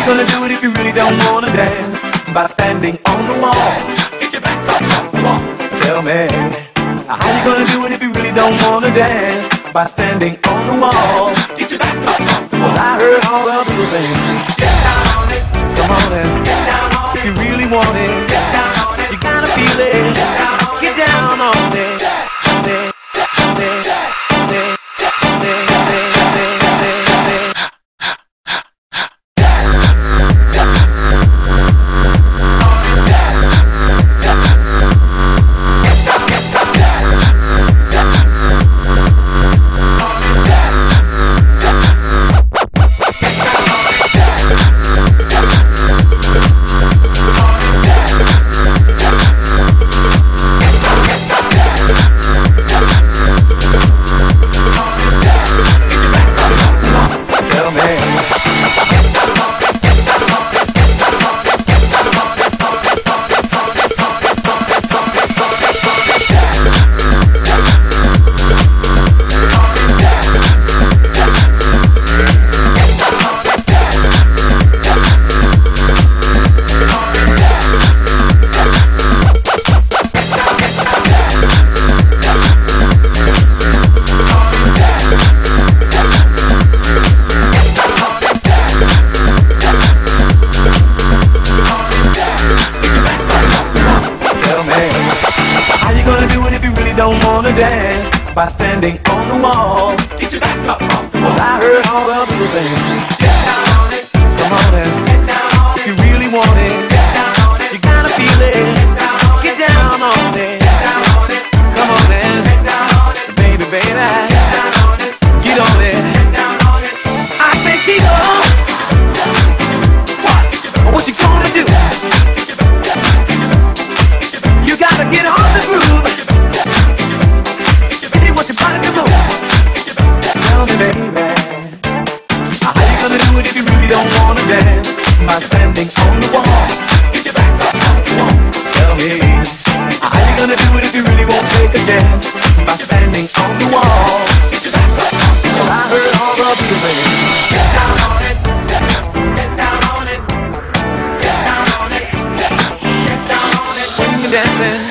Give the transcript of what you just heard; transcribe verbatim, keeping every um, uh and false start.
you gonna do it if you really don't wanna dance? By standing on the wall. Get your back up off the wall. Tell me, how you gonna do it if you really don't wanna dance? By standing on the wall. Get your back up off the wall. 'Cause I heard all the people saying, get down on it. Come on and get down on it. If you really want it, get down on it. You gotta feel it. Get down on it. Get down on it. Don't wanna dance by standing on the wall. Get your back up off the wall. 'Cause I heard all the people saying, get down on it. Come on and get down on it. If you really want it, get down on it. You gotta feel it. Get down on it. Get down on it. Come on and get down on it. Baby, baby, get down on it. Get on it. Get down on it. I say keep on. What? What you gonna do? You gotta get on the groove. Tell me, baby, how you gonna do it if you really don't wanna dance? By standing on the wall. Get your back up on the wall. Tell me, how you gonna do it if you really won't take a chance? By standing on the wall. Get your back up on the wall. I heard all the people saying, get down on it. Get down on it. Get down on it. Get down on it. When you're dancing.